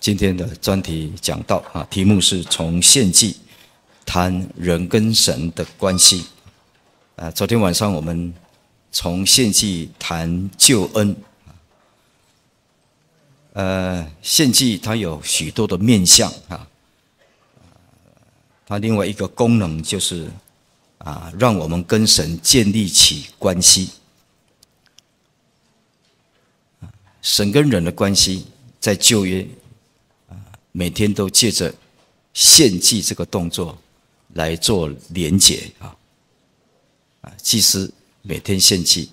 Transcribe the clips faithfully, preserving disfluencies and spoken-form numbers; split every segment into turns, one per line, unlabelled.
今天的专题讲到啊，题目是从献祭谈人跟神的关系。啊，昨天晚上我们从献祭谈救恩。呃，献祭它有许多的面向啊，它另外一个功能就是啊，让我们跟神建立起关系。神跟人的关系在旧约啊，每天都借着献祭这个动作来做连结啊。啊，祭司每天献祭，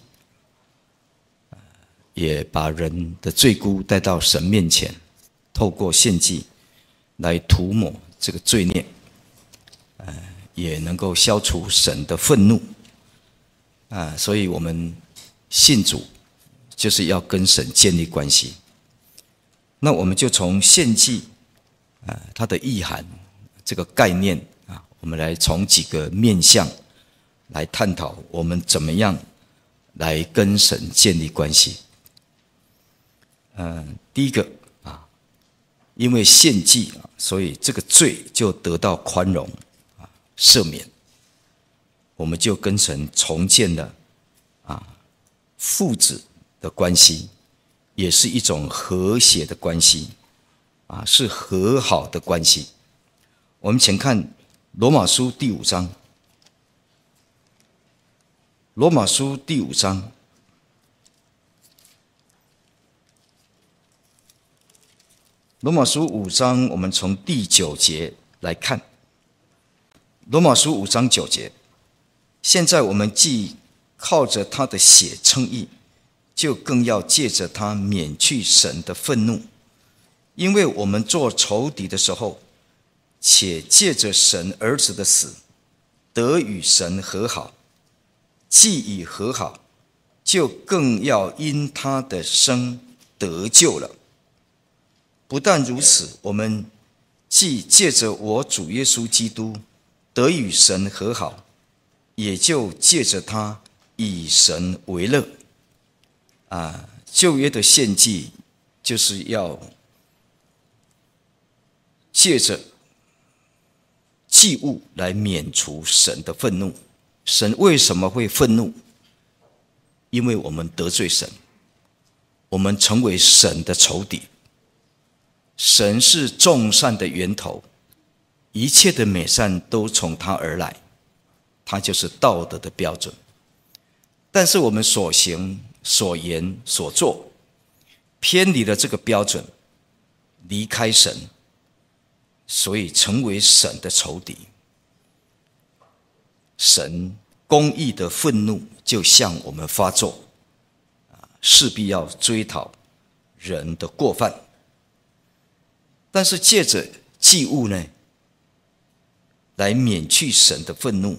也把人的罪辜带到神面前，透过献祭来涂抹这个罪孽，呃，也能够消除神的愤怒。啊，所以我们信主就是要跟神建立关系。那我们就从献祭啊，它的意涵这个概念啊，我们来从几个面向来探讨我们怎么样来跟神建立关系。嗯，第一个啊，因为献祭啊，所以这个罪就得到宽容啊，赦免，我们就跟神重建了啊父子的关系，也是一种和谐的关系啊，是和好的关系。我们请看罗马书第五章。罗马书第五章，罗马书五章，我们从第九节来看。罗马书五章九节，现在我们既靠着他的血称义，就更要借着他免去神的愤怒，因为我们做仇敌的时候，且借着神儿子的死，得与神和好。既已和好，就更要因他的生得救了。不但如此，我们既借着我主耶稣基督得与神和好，也就借着他以神为乐。啊，旧约的献祭就是要借着祭物来免除神的愤怒。神为什么会愤怒？因为我们得罪神，我们成为神的仇敌。神是众善的源头，一切的美善都从他而来，他就是道德的标准。但是我们所行、所言、所做，偏离了这个标准，离开神，所以成为神的仇敌。神公义的愤怒就向我们发作，势必要追讨人的过犯。但是借着祭物呢，来免去神的愤怒，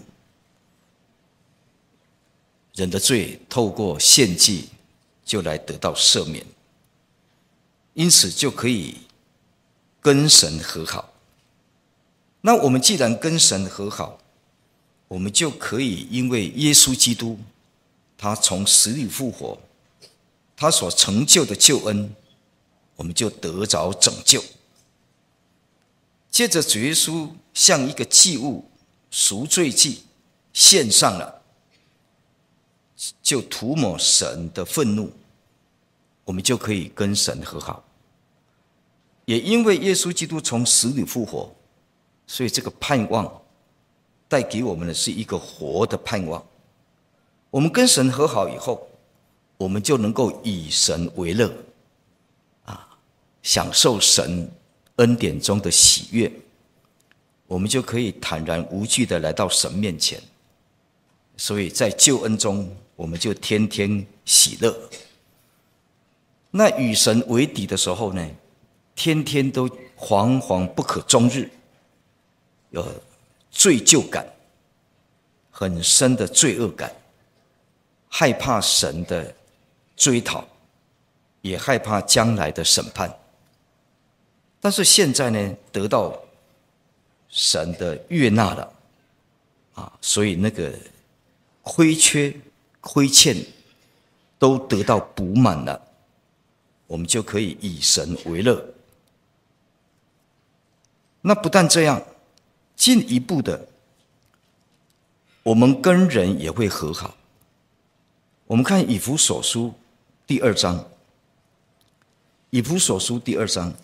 人的罪透过献祭就来得到赦免，因此就可以跟神和好。那我们既然跟神和好，我们就可以因为耶稣基督他从死里复活，他所成就的救恩，我们就得着拯救。接着主耶稣像一个祭物赎罪祭献上了，就涂抹神的愤怒，我们就可以跟神和好。也因为耶稣基督从死里复活，所以这个盼望带给我们的是一个活的盼望。我们跟神和好以后，我们就能够以神为乐，啊，享受神恩典中的喜悦，我们就可以坦然无惧的来到神面前。所以在救恩中，我们就天天喜乐。那与神为敌的时候呢，天天都惶惶不可终日，有罪疚感，很深的罪恶感，害怕神的追讨，也害怕将来的审判。但是现在呢，得到神的悦纳了啊，所以那个亏缺、亏欠都得到补满了，我们就可以以神为乐， 那不但这样，进一步的，我们跟人也会和好。我们看以弗所书第二章，以弗所书第二章，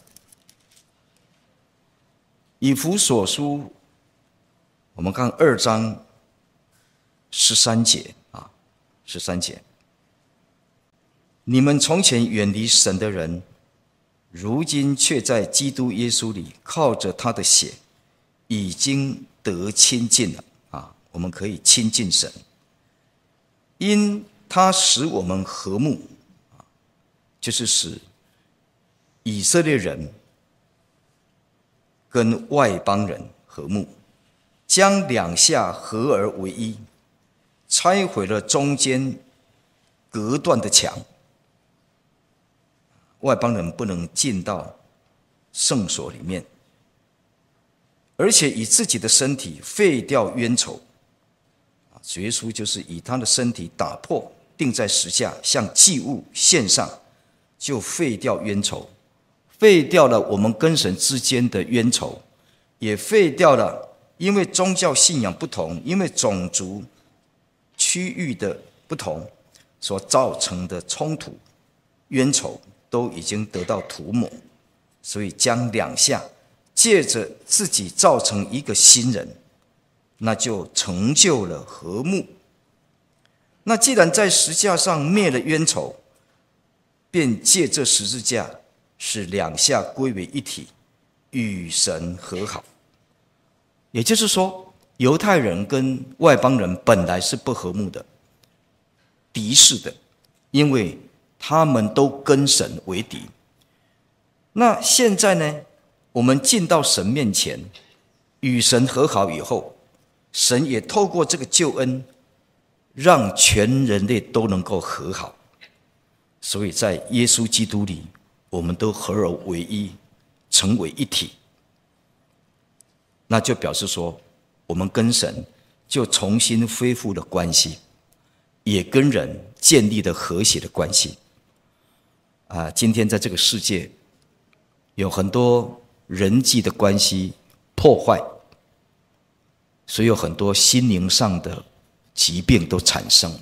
以弗所书，我们看二章十三节啊，十三节，你们从前远离神的人，如今却在基督耶稣里靠着他的血，已经得亲近了啊！我们可以亲近神，因他使我们和睦，就是使以色列人跟外邦人和睦，将两下合而为一，拆毁了中间隔断的墙。外邦人不能进到圣所里面，而且以自己的身体废掉冤仇。主耶稣就是以他的身体打破，钉在石架，向祭物献上，就废掉冤仇，废掉了我们跟神之间的冤仇，也废掉了因为宗教信仰不同，因为种族区域的不同所造成的冲突冤仇，都已经得到涂抹。所以将两下借着自己造成一个新人，那就成就了和睦。那既然在十字架上灭了冤仇，便借这十字架使两下归为一体，与神和好。也就是说，犹太人跟外邦人本来是不和睦的，敌视的，因为他们都跟神为敌。那现在呢，我们进到神面前，与神和好以后，神也透过这个救恩，让全人类都能够和好。所以在耶稣基督里，我们都合而为一，成为一体。那就表示说，我们跟神就重新恢复了关系，也跟人建立了和谐的关系。啊，今天在这个世界，有很多人际的关系破坏，所以有很多心灵上的疾病都产生。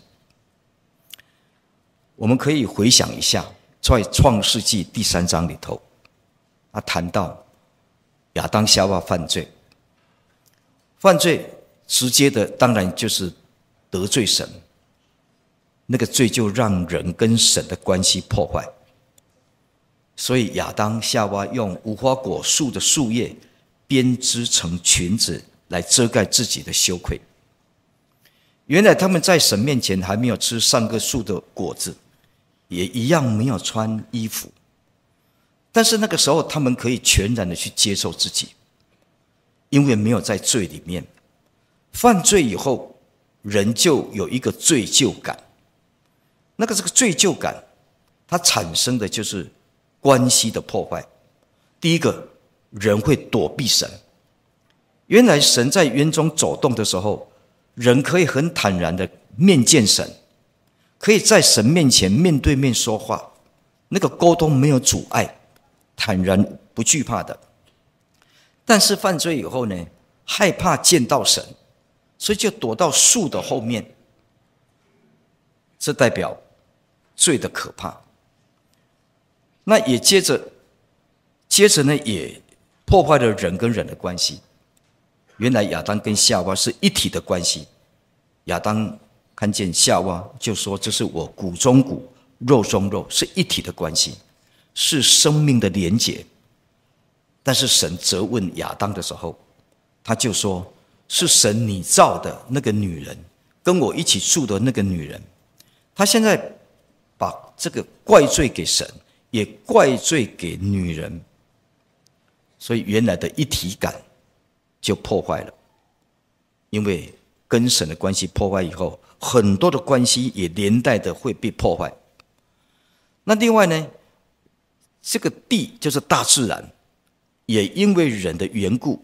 我们可以回想一下，在创世纪第三章里头，他谈到亚当夏娃犯罪，犯罪直接的当然就是得罪神，那个罪就让人跟神的关系破坏。所以亚当夏娃用无花果树的树叶编织成裙子来遮盖自己的羞愧。原来他们在神面前还没有吃上个树的果子，也一样没有穿衣服，但是那个时候他们可以全然的去接受自己，因为没有在罪里面。犯罪以后，人就有一个罪疚感，那个这个罪疚感它产生的就是关系的破坏。第一个，人会躲避神。原来神在园中走动的时候，人可以很坦然的面见神，可以在神面前面对面说话，那个沟通没有阻碍，坦然不惧怕的。但是犯罪以后呢，害怕见到神，所以就躲到树的后面。这代表罪的可怕。那也接着接着呢，也破坏了人跟人的关系。原来亚当跟夏娃是一体的关系，亚当看见夏娃就说，这是我骨中骨肉中肉，是一体的关系，是生命的连结。但是神责问亚当的时候，他就说，是神你造的那个女人，跟我一起住的那个女人。他现在把这个怪罪给神，也怪罪给女人，所以原来的一体感就破坏了。因为跟神的关系破坏以后，很多的关系也连带的会被破坏。那另外呢，这个地就是大自然，也因为人的缘故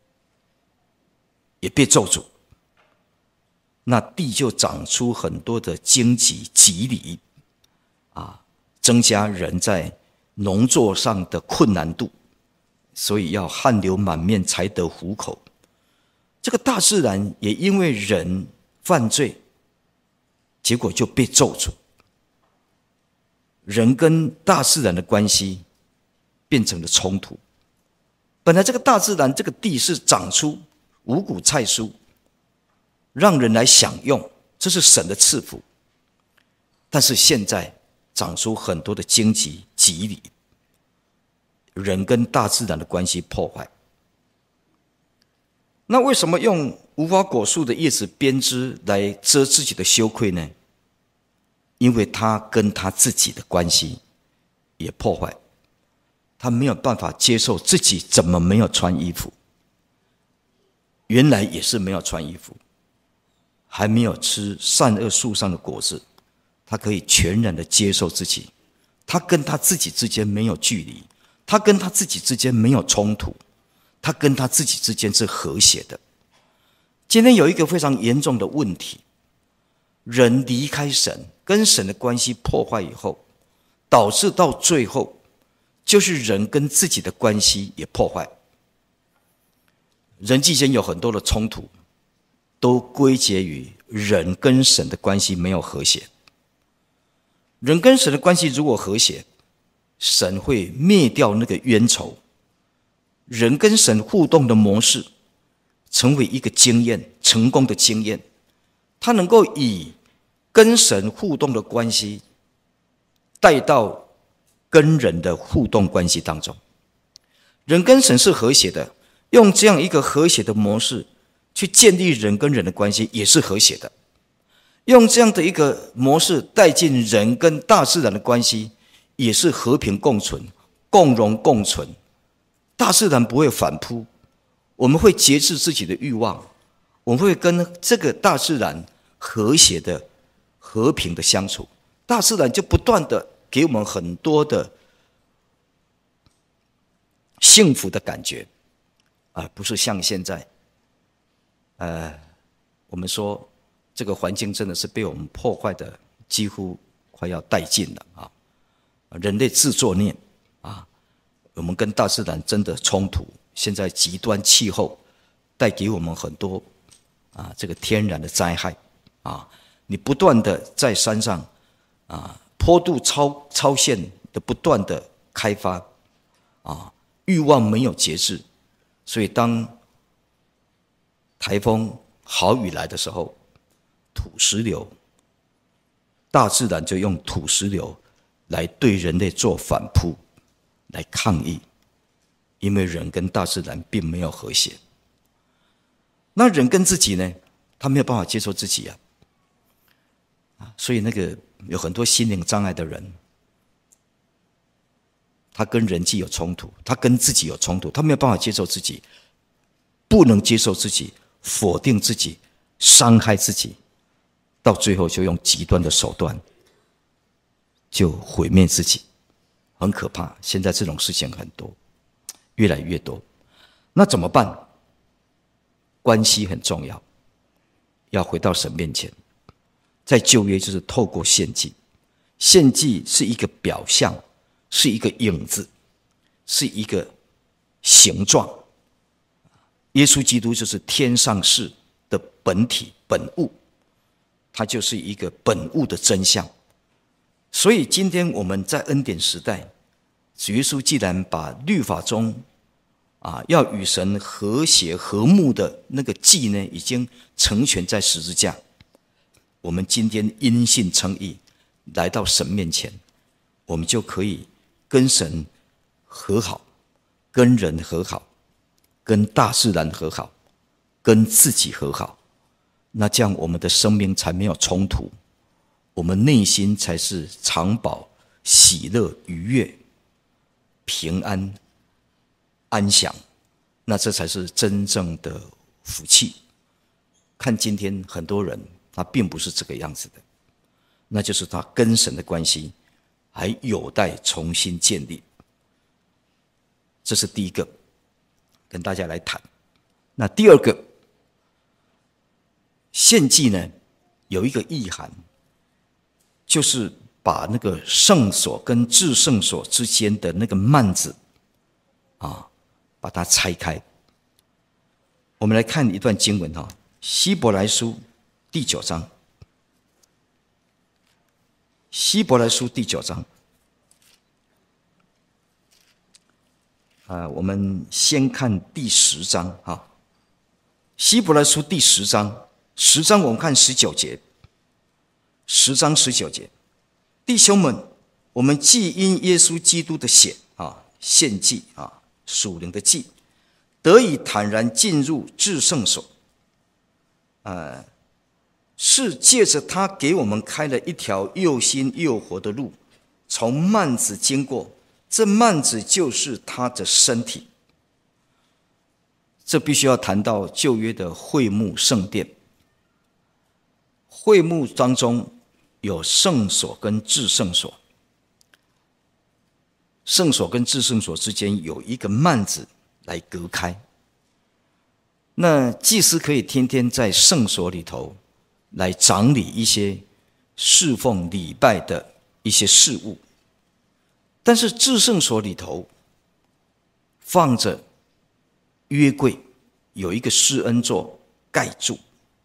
也被咒诅，那地就长出很多的荆棘棘藜啊，增加人在农作上的困难度， 所以要汗流满面才得糊口。这个大自然也因为人犯罪，结果就被咒诅。人跟大自然的关系变成了冲突。本来这个大自然这个地是长出五谷菜蔬，让人来享用，这是神的赐福。但是现在长出很多的荆棘棘藜，人跟大自然的关系破坏。那为什么用无花果树的叶子编织来遮自己的羞愧呢？因为他跟他自己的关系也破坏，他没有办法接受自己怎么没有穿衣服，原来也是没有穿衣服，还没有吃善恶树上的果子，他可以全然的接受自己，他跟他自己之间没有距离，他跟他自己之间没有冲突，他跟他自己之间是和谐的。今天有一个非常严重的问题，人离开神，跟神的关系破坏以后，导致到最后就是人跟自己的关系也破坏。人际间有很多的冲突，都归结于人跟神的关系没有和谐。人跟神的关系如果和谐，神会灭掉那个冤仇，人跟神互动的模式成为一个经验，成功的经验，他能够以跟神互动的关系带到跟人的互动关系当中。人跟神是和谐的，用这样一个和谐的模式去建立人跟人的关系也是和谐的，用这样的一个模式带进人跟大自然的关系也是和平共存，共荣共存。大自然不会反扑，我们会节制自己的欲望，我们会跟这个大自然和谐的和平的相处。大自然就不断的给我们很多的幸福的感觉，而不是像现在呃，我们说这个环境真的是被我们破坏的几乎快要殆尽了啊！人类自作孽啊，我们跟大自然真的冲突。现在极端气候带给我们很多啊这个天然的灾害啊，你不断的在山上啊坡度超超限的不断的开发啊，欲望没有节制，所以当台风好雨来的时候，土石流，大自然就用土石流来对人类做反扑，来抗议，因为人跟大自然并没有和谐。那人跟自己呢，他没有办法接受自己啊，所以那个有很多心灵障碍的人，他跟人际有冲突，他跟自己有冲突，他没有办法接受自己，不能接受自己，否定自己，伤害自己，到最后就用极端的手段就毁灭自己，很可怕。现在这种事情很多，越来越多。那怎么办？关系很重要，要回到神面前。在旧约就是透过献祭，献祭是一个表象，是一个影子，是一个形状。耶稣基督就是天上世的本体本物，它就是一个本物的真相。所以今天我们在恩典时代，主耶稣既然把律法中啊要与神和谐和睦的那个祭呢，已经成全在十字架，我们今天因信称义，来到神面前，我们就可以跟神和好，跟人和好，跟大自然和好，跟自己和好。那这样我们的生命才没有冲突，我们内心才是常保喜乐愉悦平安安详，那这才是真正的福气。看今天很多人他并不是这个样子的，那就是他跟神的关系还有待重新建立。这是第一个跟大家来谈。那第二个，献祭呢有一个意涵，就是把那个圣所跟至圣所之间的那个幔子啊， 把它拆开。我们来看一段经文哈，希伯来书第九章。希伯来书第九章，啊，我们先看第十章哈。希伯来书第十章，十章我们看十九节，十章十九节，弟兄们，我们既因耶稣基督的血啊，献祭啊，属灵的祭，得以坦然进入至圣所，呃，是借着他给我们开了一条又新又活的路，从幔子经过，这幔子就是他的身体。这必须要谈到旧约的会幕圣殿。会幕当中有圣所跟至圣所，圣所跟至圣所之间有一个幔子来隔开。那祭司可以天天在圣所里头来掌理一些侍奉礼拜的一些事物，但是至圣所里头放着约柜，有一个施恩座盖住。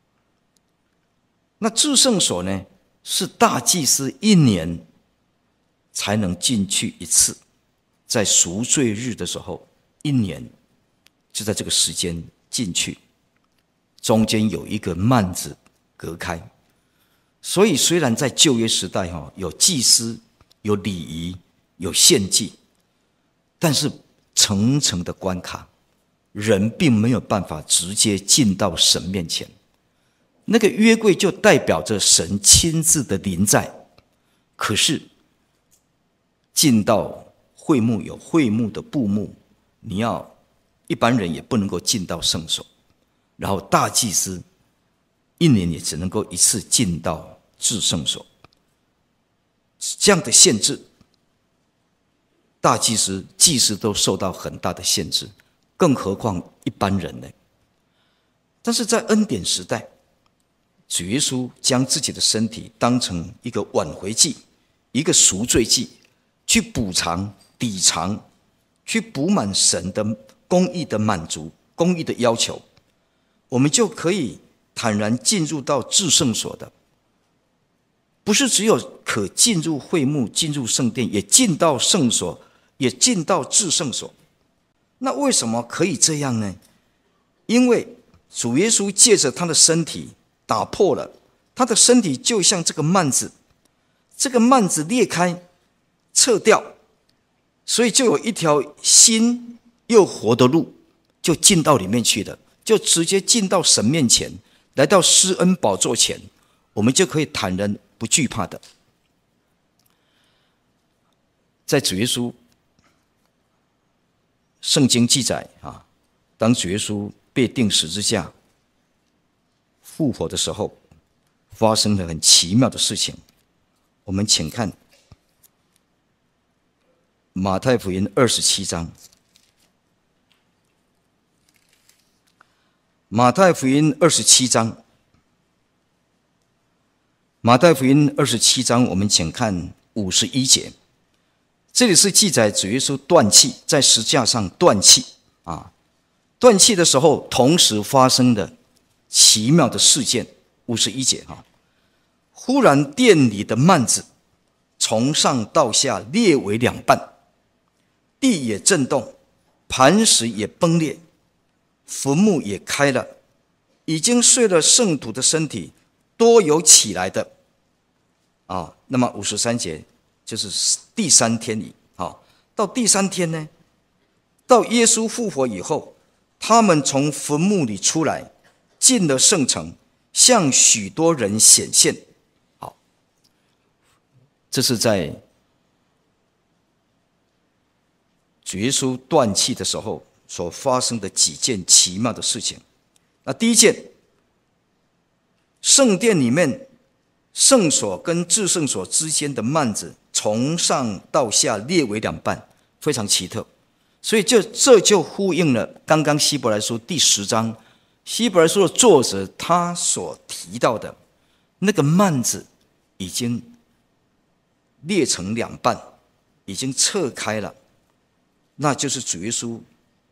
那至圣所呢，是大祭司一年才能进去一次，在赎罪日的时候，一年就在这个时间进去，中间有一个幔子隔开。所以虽然在旧约时代有祭司、有礼仪、有献祭，但是层层的关卡，人并没有办法直接进到神面前。那个约柜就代表着神亲自的临在，可是进到会幕有会幕的布幕，你要一般人也不能够进到圣所，然后大祭司一年也只能够一次进到至圣所，这样的限制，大祭司、祭司都受到很大的限制，更何况一般人呢？但是在恩典时代，主耶稣将自己的身体当成一个挽回祭，一个赎罪祭，去补偿、抵偿，去补满神的公义的满足、公义的要求，我们就可以坦然进入到至圣所的。不是只有可进入会幕、进入圣殿，也进到圣所，也进到至圣所。那为什么可以这样呢？因为主耶稣借着他的身体打破了，他的身体就像这个幔子，这个幔子裂开撤掉，所以就有一条新又活的路，就进到里面去了，就直接进到神面前，来到施恩宝座前，我们就可以坦然不惧怕的。在主耶稣圣经记载啊，当主耶稣被钉十字架复活的时候，发生了很奇妙的事情。我们请看马太福音二十七章。马太福音二十七章，马太福音二十七章，我们请看五十一节。这里是记载主耶稣断气，在十字架上断气啊，断气的时候，同时发生的奇妙的事件。五十一节哈，忽然殿里的幔子从上到下裂为两半，地也震动，磐石也崩裂，坟墓也开了，已经睡了圣徒的身体多有起来的啊。那么五十三节就是第三天里啊，到第三天呢，到耶稣复活以后，他们从坟墓里出来，进了圣城，向许多人显现。好，这是在主耶稣断气的时候所发生的几件奇妙的事情。那第一件，圣殿里面圣所跟至圣所之间的幔子从上到下裂为两半，非常奇特。所以就这就呼应了刚刚希伯来书第十章，希伯来书的作者他所提到的那个幔子已经裂成两半，已经撤开了，那就是主耶稣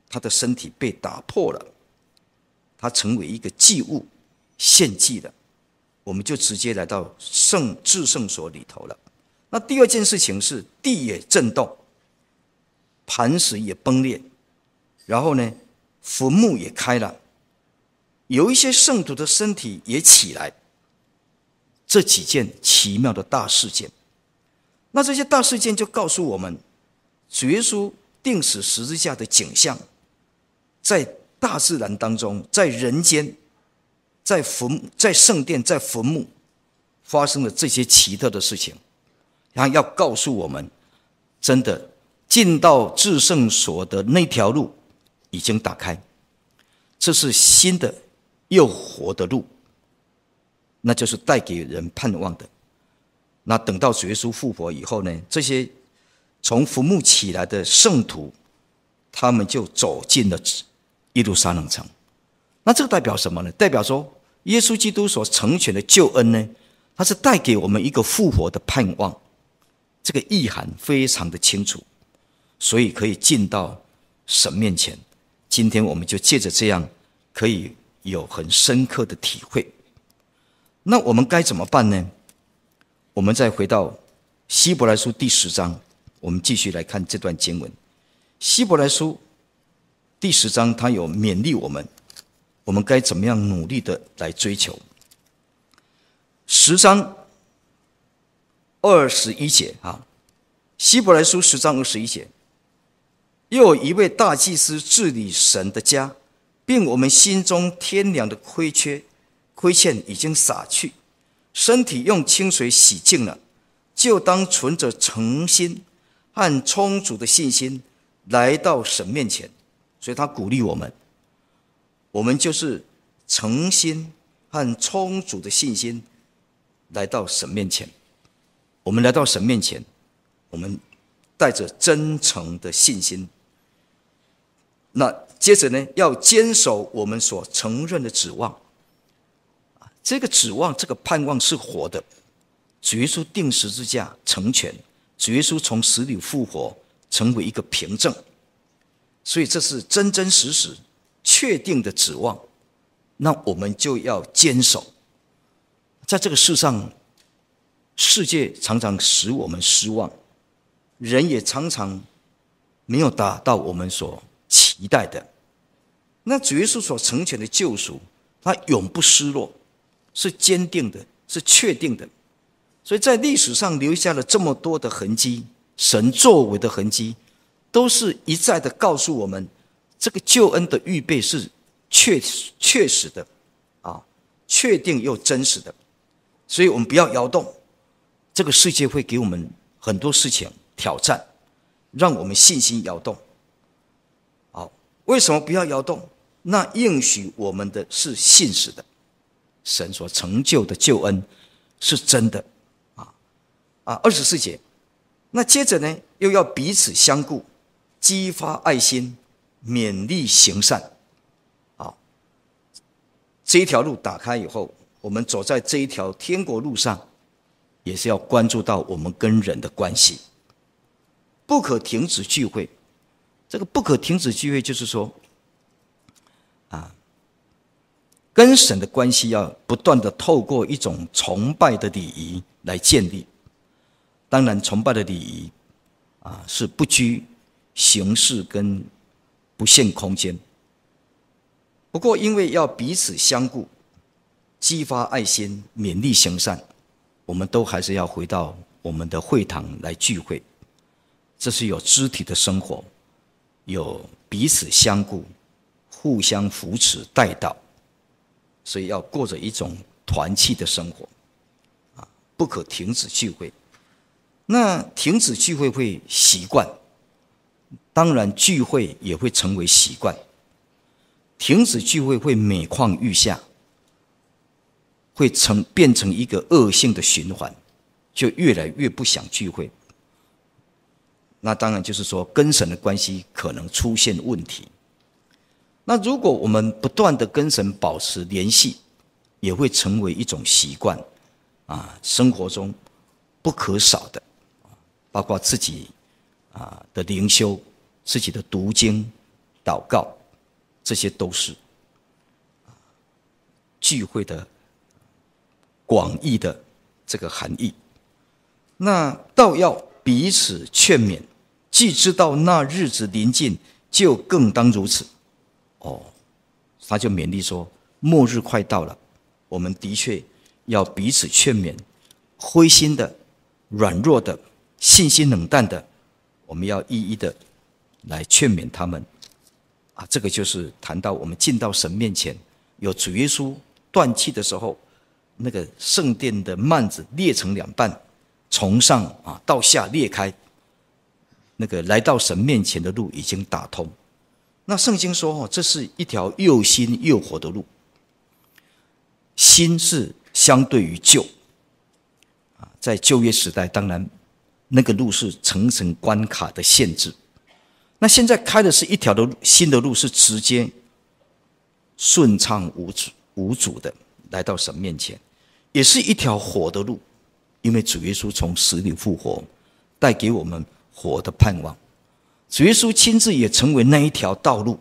他的身体被打破了，他成为一个祭物献祭了，我们就直接来到圣至圣所里头了。那第二件事情是地也震动，磐石也崩裂，然后呢，坟墓也开了，有一些圣徒的身体也起来。这几件奇妙的大事件，那这些大事件就告诉我们，主耶稣钉死十字架的景象，在大自然当中，在人间，在坟、在圣殿、在坟墓发生了这些奇特的事情，然后要告诉我们，真的进到至圣所的那条路已经打开，这是新的又活的路，那就是带给人盼望的。那等到主耶稣复活以后呢，这些从坟墓起来的圣徒，他们就走进了耶路撒冷城。那这个代表什么呢？代表说耶稣基督所成全的救恩呢，它是带给我们一个复活的盼望，这个意涵非常的清楚，所以可以进到神面前。今天我们就借着这样，可以有很深刻的体会。那我们该怎么办呢？我们再回到希伯来书第十章，我们继续来看这段经文。希伯来书第十章，它有勉励我们，我们该怎么样努力的来追求。十章二十一节啊，希伯来书十章二十一节，又有一位大祭司治理神的家，并我们心中天良的亏缺亏欠已经洒去，身体用清水洗净了，就当存着诚心和充足的信心来到神面前。所以他鼓励我们，我们就是诚心和充足的信心来到神面前。我们来到神面前，我们带着真诚的信心，那接着呢，要坚守我们所承认的指望。这个指望，这个盼望是活的。主耶稣钉十字架成全，主耶稣从死里复活，成为一个凭证。所以这是真真实实确定的指望，那我们就要坚守。在这个世上，世界常常使我们失望，人也常常没有达到我们所期待的。那主耶稣所成全的救赎，它永不失落，是坚定的，是确定的。所以在历史上留下了这么多的痕迹，神作为的痕迹，都是一再的告诉我们，这个救恩的预备是确确实的啊，确定又真实的。所以我们不要摇动，这个世界会给我们很多事情挑战，让我们信心摇动。好，为什么不要摇动？那应许我们的是信实的，神所成就的救恩是真的啊啊！二十四节，那接着呢，又要彼此相顾，激发爱心，勉励行善。好，这一条路打开以后，我们走在这一条天国路上，也是要关注到我们跟人的关系，不可停止聚会。这个不可停止聚会，就是说，啊，跟神的关系要不断的透过一种崇拜的礼仪来建立。当然，崇拜的礼仪啊是不拘形式跟不限空间。不过，因为要彼此相顾，激发爱心，勉励行善，我们都还是要回到我们的会堂来聚会。这是有肢体的生活，有彼此相顾，互相扶持带导，所以要过着一种团契的生活啊，不可停止聚会。那停止聚会会习惯，当然聚会也会成为习惯。停止聚会会每况愈下，会成变成一个恶性的循环，就越来越不想聚会。那当然就是说，跟神的关系可能出现问题。那如果我们不断的跟神保持联系，也会成为一种习惯啊，生活中不可少的，包括自己啊的灵修、自己的读经、 祷告，这些都是聚会的广义的这个含义。那倒要彼此劝勉，既知道那日子临近，就更当如此。哦，他就勉励说，末日快到了，我们的确要彼此劝勉，灰心的、软弱的、信心冷淡的，我们要一一的来劝勉他们。啊，这个就是谈到我们进到神面前，有主耶稣断气的时候，那个圣殿的幔子裂成两半，从上啊到下裂开，那个来到神面前的路已经打通。那圣经说，哦，这是一条又新又活的路。新是相对于旧，在旧约时代，当然那个路是层层关卡的限制。那现在开的是一条的新的路，是直接顺畅无阻无阻的来到神面前，也是一条活的路，因为主耶稣从死里复活，带给我们活的盼望。主耶稣亲自也成为那一条道路，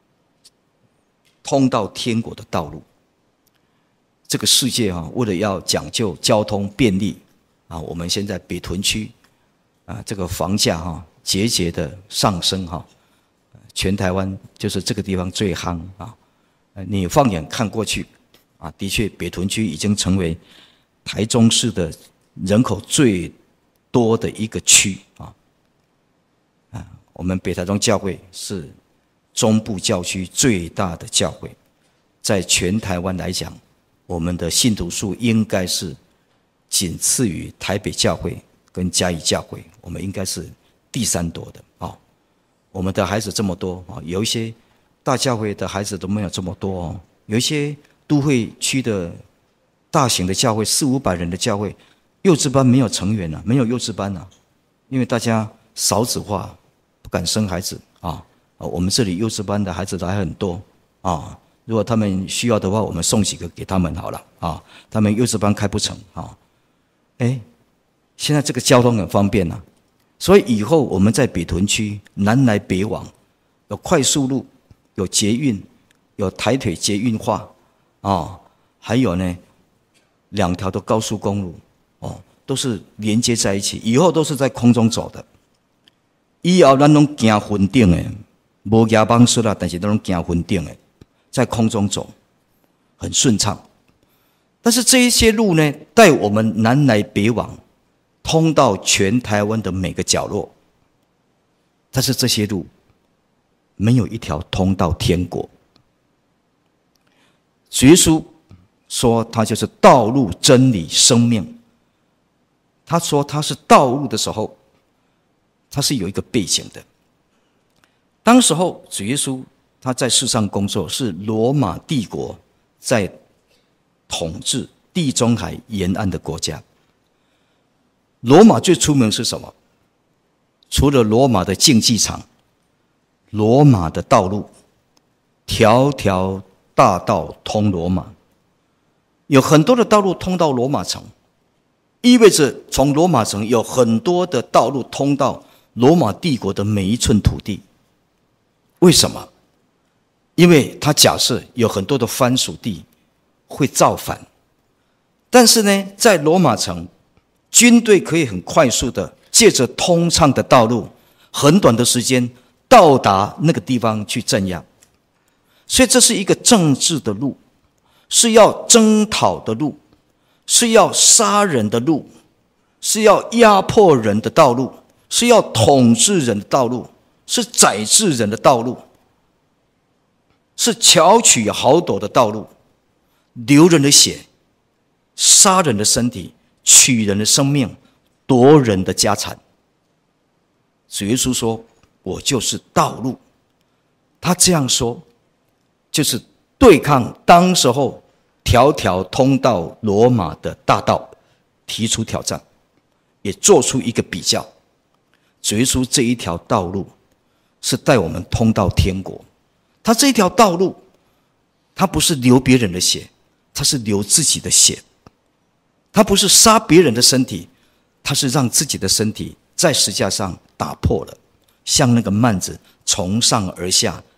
通到天国的道路。这个世界啊，为了要讲究交通便利啊，我们现在北屯区啊，这个房价哈、啊、节节的上升哈、啊，全台湾就是这个地方最夯啊。你放眼看过去啊，的确北屯区已经成为台中市的人口最多的一个区啊。啊，我们北台中教会是中部教区最大的教会，在全台湾来讲，我们的信徒数应该是仅次于台北教会跟嘉义教会，我们应该是第三多的啊、哦。我们的孩子这么多啊、哦，有一些大教会的孩子都没有这么多哦，有一些都会区的大型的教会，四五百人的教会，幼稚班没有成员了、啊，没有幼稚班了、啊，因为大家少子化，不敢生孩子啊。我们这里幼稚班的孩子还很多啊。如果他们需要的话，我们送几个给他们好了啊。他们幼稚班开不成啊，哎，现在这个交通很方便啊，所以以后我们在北屯区南来北往，有快速路，有捷运，有台铁捷运化啊，还有呢两条的高速公路哦，都是连接在一起，以后都是在空中走的。以后咱拢行云顶的，无行邦式啦，但是都拢行云顶的。在空中走很顺畅，但是这一些路呢，带我们南来北往，通到全台湾的每个角落。但是这些路没有一条通到天国。主耶稣说他就是道路、真理、生命。他说他是道路的时候，他是有一个背景的。当时候主耶稣他在世上工作，是罗马帝国在统治地中海沿岸的国家。罗马最出名是什么？除了罗马的竞技场，罗马的道路，条条大道通罗马，有很多的道路通到罗马城，意味着从罗马城有很多的道路通到罗马帝国的每一寸土地。为什么？因为他假设有很多的藩属地会造反，但是呢，在罗马城，军队可以很快速的借着通畅的道路，很短的时间到达那个地方去镇压。所以这是一个政治的路，是要征讨的路，是要杀人的路，是要压迫人的道路，是要统治人的道路，是宰制人的道路，是巧取豪夺的道路，流人的血，杀人的身体，取人的生命，夺人的家产。主耶稣说，我就是道路。他这样说，就是对抗当时候条条通到罗马的大道，提出挑战，也做出一个比较。主耶稣这一条道路是带我们通到天国，他这一条道路，他不是流别人的血，他是流自己的血。他不是杀别人的身体，他是让自己的身体在石架上打破了，像那个幔子从上而下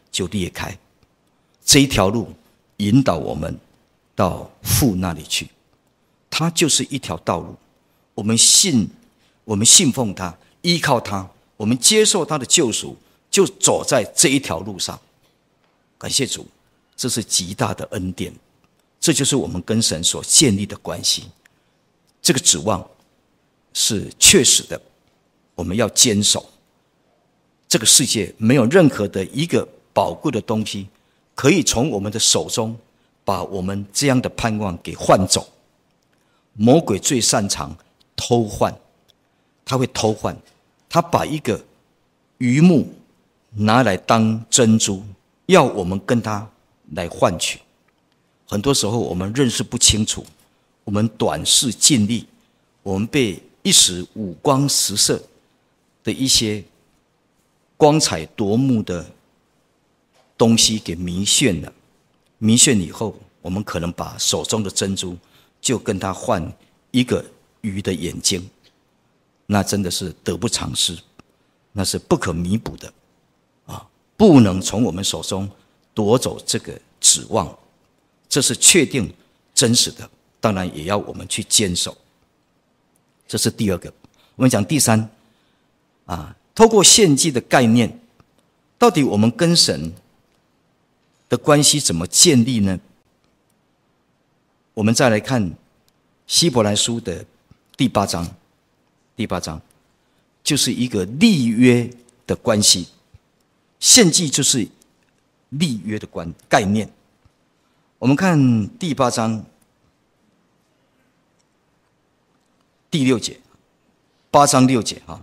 就裂开，这一条路引导我们到父那里去，它就是一条道路。我们信，我们信奉他，依靠他，我们接受他的救赎，就走在这一条路上。感谢主，这是极大的恩典，这就是我们跟神所建立的关系。这个指望是确实的，我们要坚守。这个世界没有任何的一个宝贵的东西可以从我们的手中把我们这样的盼望给换走。魔鬼最擅长偷换，他会偷换，他把一个榆木拿来当珍珠，要我们跟他来换取。很多时候我们认识不清楚，我们短视近利，我们被一时五光十色的一些光彩夺目的东西给迷眩了。迷眩以后，我们可能把手中的珍珠就跟他换一个鱼的眼睛，那真的是得不偿失，那是不可弥补的啊！不能从我们手中夺走这个指望，这是确定真实的，当然也要我们去坚守。这是第二个。我们讲第三啊，透过献祭的概念，到底我们跟神的关系怎么建立呢？我们再来看希伯来书的第八章，第八章就是一个立约的关系，献祭就是立约的观概念。我们看第八章第六节，八章六节啊。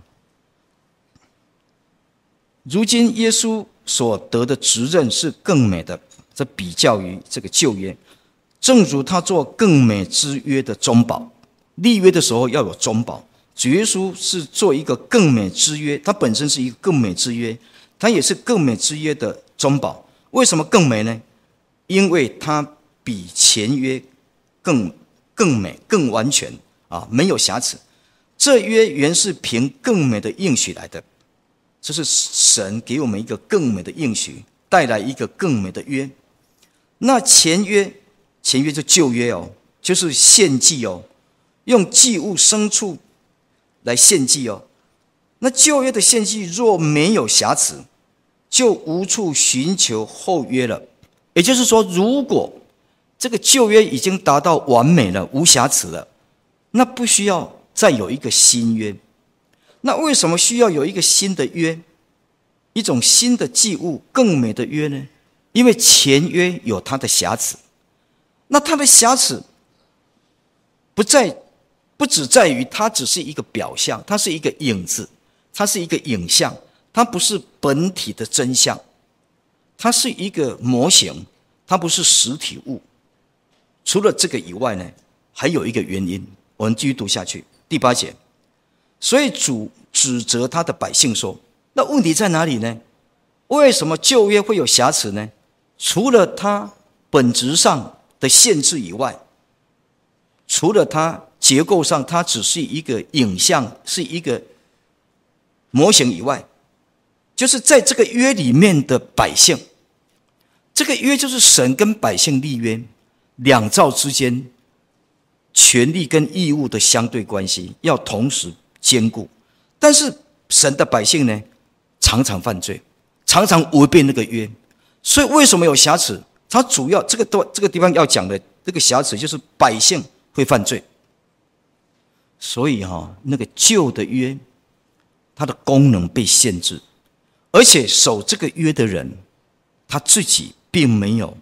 如今耶稣所得的职任是更美的，这比较于这个旧约，正如他做更美之约的中保。立约的时候要有中保，主耶稣是做一个更美之约，他本身是一个更美之约，他也是更美之约的中保。为什么更美呢？因为他比前约更更美、更完全啊，没有瑕疵。这约原是凭更美的应许来的，这是神给我们一个更美的应许，带来一个更美的约。那前约，前约就旧约哦，就是献祭哦，用祭物牲畜来献祭哦。那旧约的献祭若没有瑕疵，就无处寻求后约了。也就是说，如果这个旧约已经达到完美了、无瑕疵了，那不需要再有一个新约。那为什么需要有一个新的约，一种新的祭物、更美的约呢？因为前约有它的瑕疵，那它的瑕疵不在，不只在于它只是一个表象，它是一个影子，它是一个影像，它不是本体的真相，它是一个模型，它不是实体物。除了这个以外呢，还有一个原因，我们继续读下去，第八节。所以主指责他的百姓说，那问题在哪里呢？为什么旧约会有瑕疵呢？除了它本质上的限制以外，除了它结构上它只是一个影像，是一个模型以外，就是在这个约里面的百姓，这个约就是神跟百姓立约，两造之间权利跟义务的相对关系要同时兼顾。但是神的百姓呢，常常犯罪，常常违背那个约。所以为什么有瑕疵？它主要这个这个地方要讲的这个瑕疵，就是百姓会犯罪。所以哈、哦，那个旧的约，它的功能被限制，而且守这个约的人，他自己并没有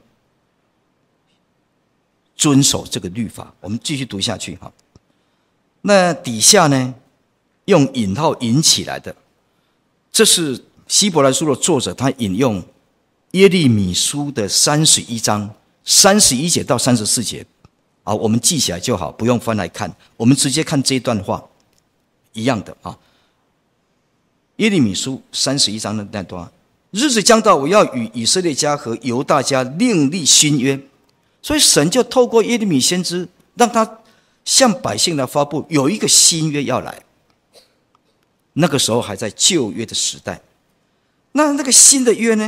遵守这个律法。我们继续读下去哈。那底下呢，用引号引起来的，这是希伯来书的作者他引用耶利米书的三十一章三十一节到三十四节。好，我们记起来就好，不用翻来看，我们直接看这段话，一样的啊。耶利米书三十一章的那段，日子将到，我要与以色列家和犹大家另立新约。所以神就透过耶利米先知，让他向百姓来发布，有一个新约要来。那个时候还在旧约的时代，那那个新的约呢，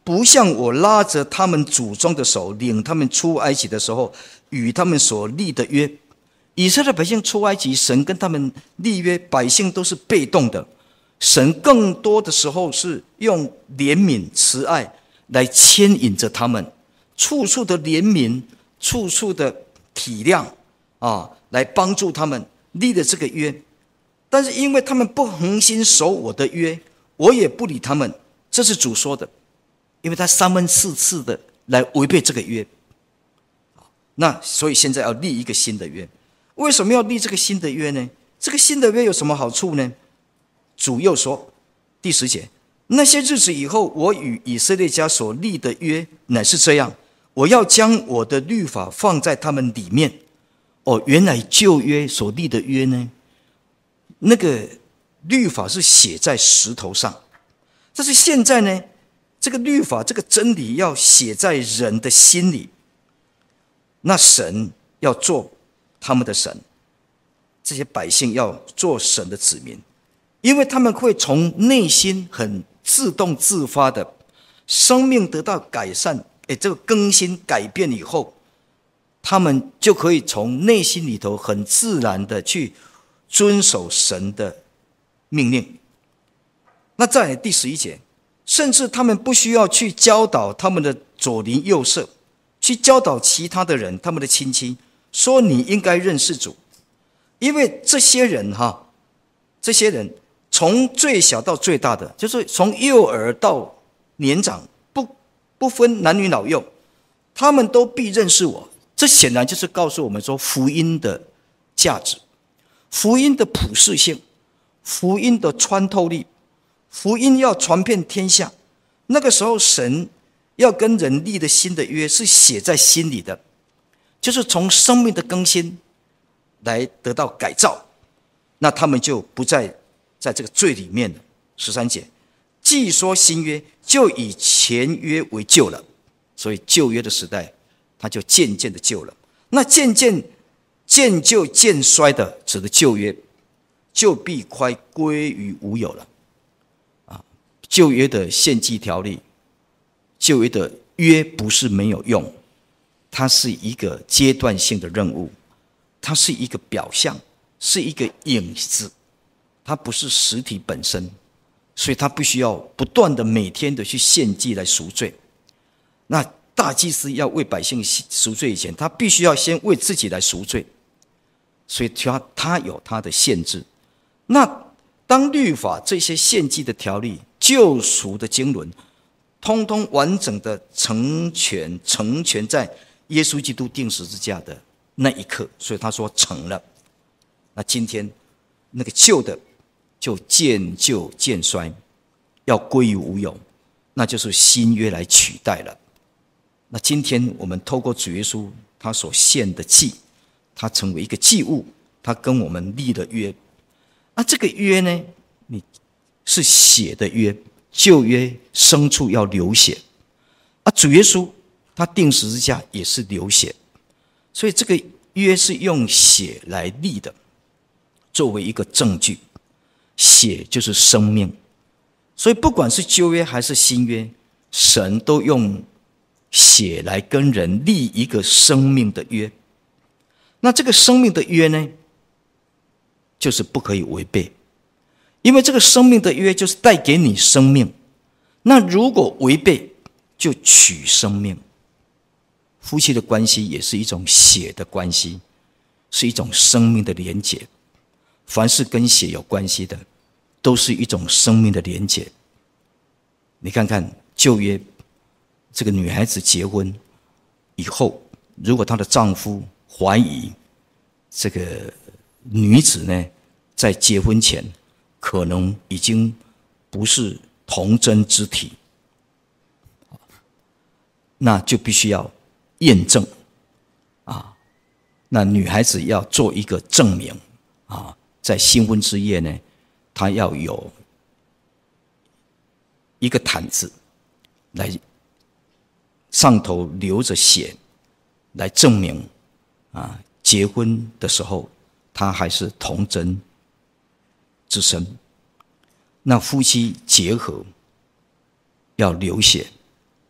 不像我拉着他们祖宗的手，领他们出埃及的时候，与他们所立的约。以色列百姓出埃及，神跟他们立约，百姓都是被动的。神更多的时候是用怜悯慈爱来牵引着他们，处处的怜悯，处处的体谅啊，来帮助他们立了这个约。但是因为他们不恒心守我的约，我也不理他们，这是主说的。因为他三番四次的来违背这个约，那所以现在要立一个新的约。为什么要立这个新的约呢？这个新的约有什么好处呢？主又说，第十节，那些日子以后，我与以色列家所立的约乃是这样，我要将我的律法放在他们里面。哦，原来旧约所立的约呢，那个律法是写在石头上，但是现在呢，这个律法这个真理要写在人的心里。那神要做他们的神，这些百姓要做神的子民，因为他们会从内心很自动自发的生命得到改善，诶，这个更新改变以后，他们就可以从内心里头很自然的去遵守神的命令。那在第十一节，甚至他们不需要去教导他们的左邻右舍，去教导其他的人，他们的亲戚，说你应该认识主。因为这些人哈，这些人从最小到最大的，就是从幼儿到年长，不不分男女老幼，他们都必认识我。这显然就是告诉我们说，福音的价值，福音的普世性，福音的穿透力，福音要传遍天下。那个时候神要跟人立的新的约是写在心里的，就是从生命的更新来得到改造，那他们就不再在这个罪里面了。十三节，既说新约，就以前约为旧了，所以旧约的时代它就渐渐的旧了。那渐渐渐旧渐衰的指的旧约，就必快归于无有了。啊，旧约的献祭条例，旧约的约不是没有用，它是一个阶段性的任务，它是一个表象，是一个影子，它不是实体本身，所以它必须要不断的每天的去献祭来赎罪。那大祭司要为百姓赎罪以前，他必须要先为自己来赎罪，所以他他有他的限制。那当律法这些献祭的条例、救赎的经纶，通通完整的成全成全在耶稣基督钉十字架的那一刻，所以他说成了。那今天那个旧的就渐旧渐衰，要归于无有，那就是新约来取代了。那今天我们透过主耶稣他所献的祭，他成为一个祭物，他跟我们立了约。那这个约呢，你是血的约，旧约牲畜要流血，啊，主耶稣他钉十字架也是流血，所以这个约是用血来立的，作为一个证据。血就是生命，所以不管是旧约还是新约，神都用血来跟人立一个生命的约。那这个生命的约呢，就是不可以违背，因为这个生命的约就是带给你生命，那如果违背就取生命。夫妻的关系也是一种血的关系，是一种生命的连结。凡是跟血有关系的，都是一种生命的连结。你看看旧约，这个女孩子结婚以后，如果她的丈夫怀疑这个女子呢，在结婚前可能已经不是童贞之体，那就必须要验证啊。那女孩子要做一个证明啊，在新婚之夜呢，她要有一个毯子来，上头流着血，来证明啊，结婚的时候她还是童贞之身。那夫妻结合要流血，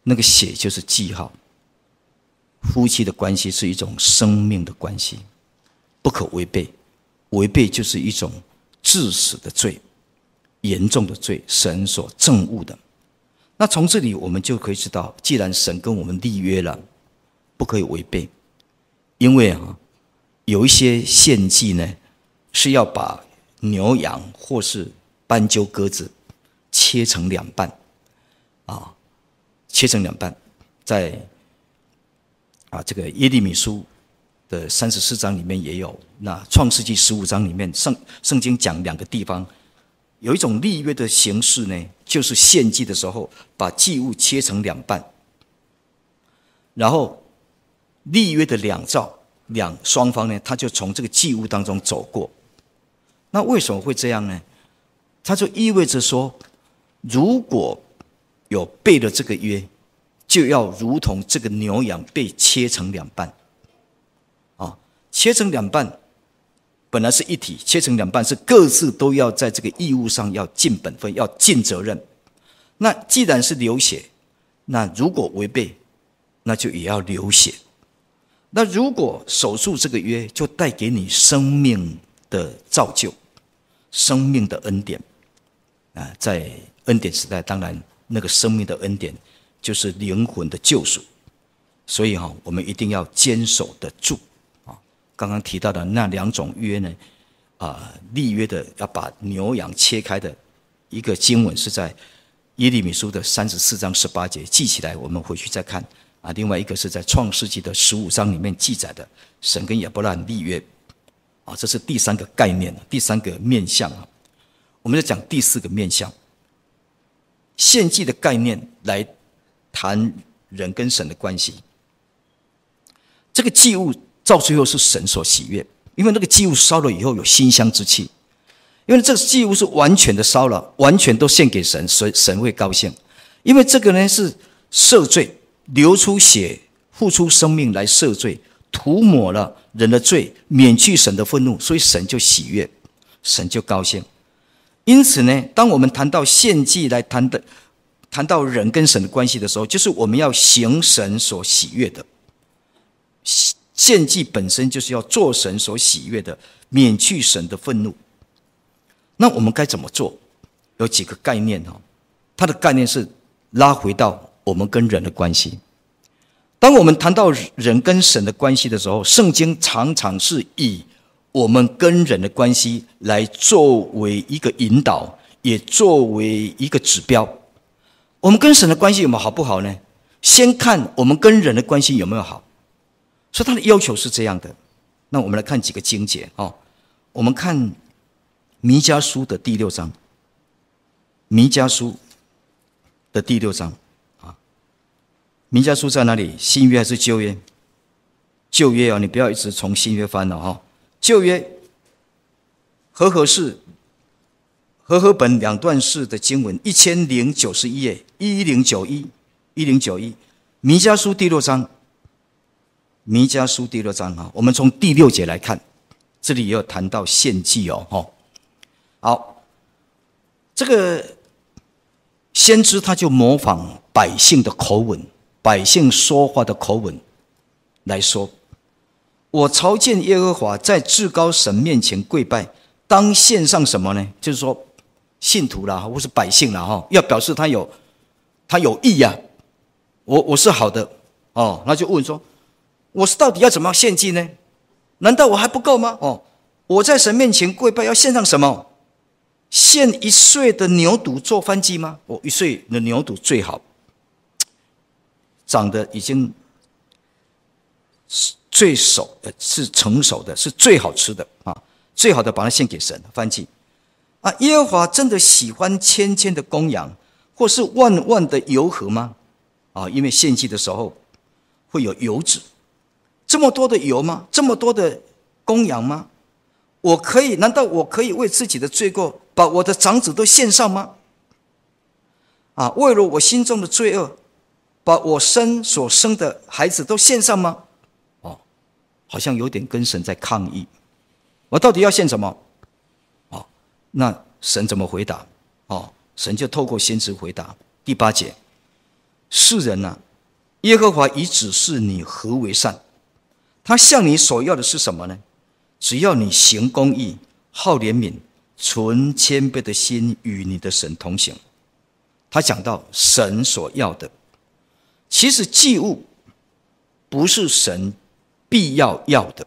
那个血就是记号。夫妻的关系是一种生命的关系，不可违背，违背就是一种致死的罪，严重的罪，神所憎恶的。那从这里我们就可以知道，既然神跟我们立约了，不可以违背。因为啊，有一些献祭呢，是要把牛羊或是斑鸠鸽子切成两半，啊，切成两半，在啊这个耶利米书的三十四章里面也有，那创世纪十五章里面圣圣经讲两个地方，有一种立约的形式呢，就是献祭的时候把祭物切成两半，然后立约的两造两双方呢，他就从这个祭物当中走过。那为什么会这样呢？它就意味着说，如果有背了这个约，就要如同这个牛羊被切成两半。啊，切成两半，本来是一体，切成两半是各自都要在这个义务上要尽本分，要尽责任。那既然是流血，那如果违背，那就也要流血。那如果守住这个约，就带给你生命的造就，生命的恩典啊，在恩典时代，当然那个生命的恩典就是灵魂的救赎，所以哈、哦，我们一定要坚守得住啊。刚刚提到的那两种约呢，啊，立约的要把牛羊切开的一个经文是在耶利米书的三十四章十八节，记起来，我们回去再看。啊，另外一个是在创世纪的十五章里面记载的，神跟亚伯拉罕立约，啊，这是第三个概念，第三个面向啊。我们在讲第四个面向，献祭的概念来谈人跟神的关系。这个祭物到最后是神所喜悦，因为那个祭物烧了以后有馨香之气，因为这个祭物是完全的烧了，完全都献给神，所以神会高兴。因为这个呢是赦罪。流出血，付出生命来赦罪，涂抹了人的罪，免去神的愤怒，所以神就喜悦，神就高兴。因此呢，当我们谈到献祭来谈的，谈到人跟神的关系的时候，就是我们要行神所喜悦的。献祭本身就是要做神所喜悦的，免去神的愤怒。那我们该怎么做？有几个概念哈，它的概念是拉回到我们跟人的关系。当我们谈到人跟神的关系的时候，圣经常常是以我们跟人的关系来作为一个引导，也作为一个指标。我们跟神的关系有没有好不好呢？先看我们跟人的关系有没有好。所以他的要求是这样的。那我们来看几个经节哦。我们看弥迦书的第六章，弥迦书的第六章。弥迦书在哪里？新约还是旧约？旧约啊，你不要一直从新约翻了哈。旧约和合式、和合本两段式的经文一千零九十一页，一零九一，一零九一，弥迦书第六章，弥迦书第六章啊，我们从第六节来看，这里也有谈到献祭哦，哈。好，这个先知他就模仿百姓的口吻。百姓说话的口吻来说，我朝见耶和华，在至高神面前跪拜，当献上什么呢？就是说信徒啦，或是百姓啦，要表示他有他有义呀、啊，我我是好的哦，那就问说，我是到底要怎么献祭呢？难道我还不够吗？哦，我在神面前跪拜要献上什么？献一岁的牛犊做燔祭吗？我、哦、一岁的牛犊最好。长得已经最熟，是成熟的，是最好吃的啊！最好的把它献给神，燔祭啊！耶和华真的喜欢千千的公羊，或是万万的油和吗？啊，因为献祭的时候会有油脂，这么多的油吗？这么多的公羊吗？我可以？难道我可以为自己的罪过，把我的长子都献上吗？啊，为了我心中的罪恶。把我生所生的孩子都献上吗？哦，好像有点跟神在抗议。我到底要献什么？哦，那神怎么回答？哦，神就透过先知回答第八节： 世人啊，耶和华已指示你何为善，他向你所要的是什么呢？只要你行公义，好怜悯，存谦卑的心，与你的神同行。他讲到神所要的，其实祭物不是神必要要的。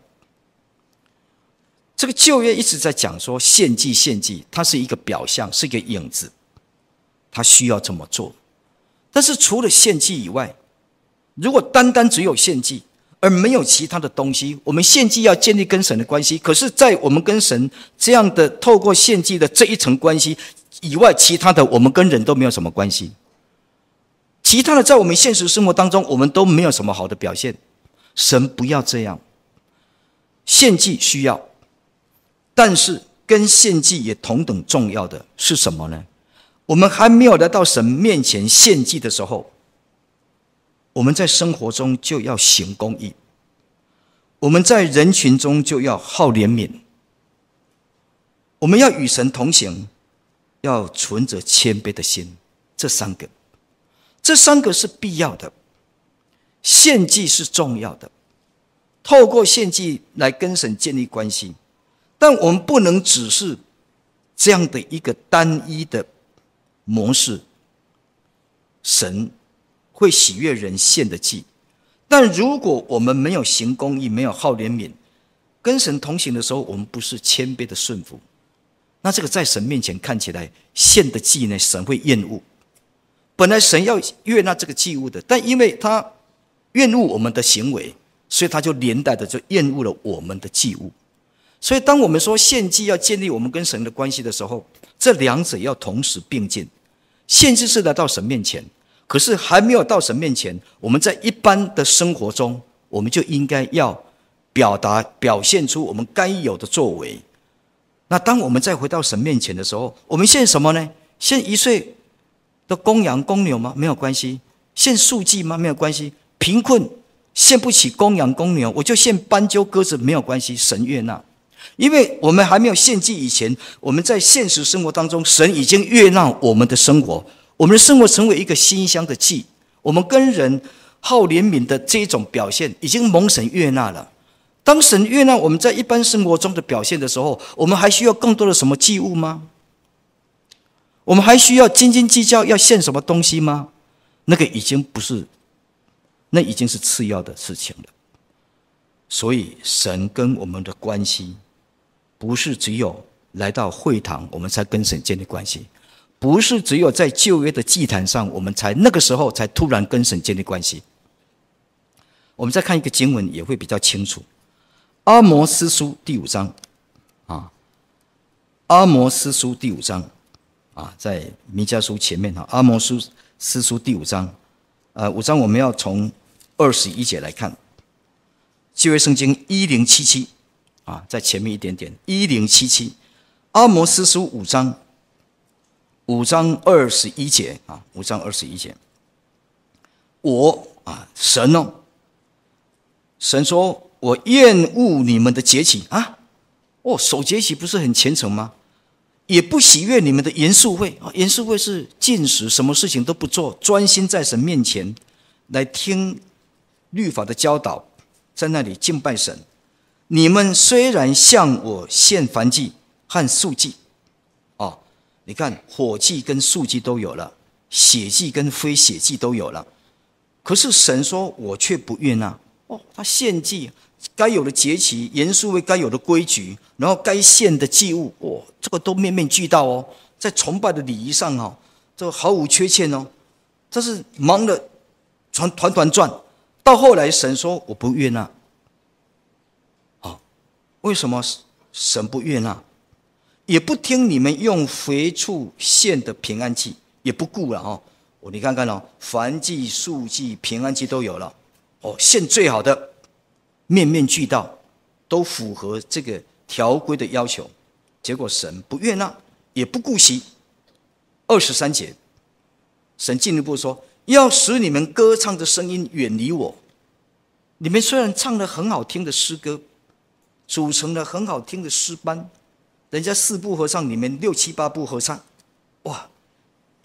这个旧约一直在讲说献祭献祭，它是一个表象，是一个影子，他需要这么做。但是除了献祭以外，如果单单只有献祭而没有其他的东西，我们献祭要建立跟神的关系，可是在我们跟神这样的透过献祭的这一层关系以外，其他的我们跟人都没有什么关系，其他的在我们现实生活当中我们都没有什么好的表现。神不要这样，献祭需要，但是跟献祭也同等重要的是什么呢？我们还没有来到神面前献祭的时候，我们在生活中就要行公义，我们在人群中就要好怜悯，我们要与神同行，要存着谦卑的心。这三个这三个是必要的。献祭是重要的，透过献祭来跟神建立关系，但我们不能只是这样的一个单一的模式。神会喜悦人献的祭，但如果我们没有行公义，没有好怜悯，跟神同行的时候，我们不是谦卑的顺服，那这个在神面前看起来献的祭呢，神会厌恶。本来神要悦纳这个祭物的，但因为他厌恶我们的行为，所以他就连带的就厌恶了我们的祭物。所以当我们说献祭要建立我们跟神的关系的时候，这两者要同时并进。献祭是来到神面前，可是还没有到神面前，我们在一般的生活中，我们就应该要表达表现出我们该有的作为。那当我们再回到神面前的时候，我们献什么呢？献一岁的公羊公牛吗？没有关系。献素祭吗？没有关系。贫困献不起公羊公牛，我就献斑鸠鸽子，没有关系，神悦纳。因为我们还没有献祭以前，我们在现实生活当中，神已经悦纳我们的生活，我们的生活成为一个馨香的祭，我们跟人好怜悯的这种表现已经蒙神悦纳了。当神悦纳我们在一般生活中的表现的时候，我们还需要更多的什么祭物吗？我们还需要斤斤计较要献什么东西吗？那个已经不是，那已经是次要的事情了。所以神跟我们的关系不是只有来到会堂我们才跟神建立关系，不是只有在旧约的祭坛上我们才那个时候才突然跟神建立关系。我们再看一个经文也会比较清楚，阿摩司书第五章啊，阿摩司书第五章啊，在弥迦书前面哈，阿摩司书第五章，呃，五章我们要从二十一节来看。旧约圣经一零七七啊，在前面一点点，一零七七，阿摩司书五章，五章二十一节啊，五章二十一节，我啊，神哦，神说，我厌恶你们的节期啊，哦，守节期不是很虔诚吗？也不喜悦你们的严肃会啊，严肃会是禁食，什么事情都不做，专心在神面前来听律法的教导，在那里敬拜神。你们虽然向我献燔祭和素祭，哦，你看火祭跟素祭都有了，血祭跟非血祭都有了，可是神说我却不悦纳。哦，他献祭该有的节期，严肃会该有的规矩，然后该献的祭物，哦，这个都面面俱到哦，在崇拜的礼仪上哦，这个毫无缺欠哦，这是忙得团团团转。到后来神说我不悦纳。哦，为什么神不悦纳？也不听你们用肥畜献的平安祭，也不顾了哦。哦，你看看哦，燔祭、素祭、平安祭都有了。哦，献最好的，面面俱到，都符合这个条规的要求。结果神不悦纳，也不顾惜。二十三节，神进一步说，要使你们歌唱的声音远离我。你们虽然唱了很好听的诗歌，组成了很好听的诗班，人家四部合唱，你们六七八部合唱，哇，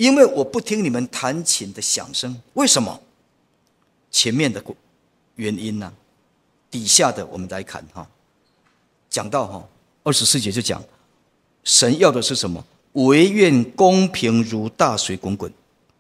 因为我不听你们弹琴的响声。为什么？前面的原因呢、啊？底下的我们来看哈，讲到哈二十四节就讲，神要的是什么？惟愿公平如大水滚滚，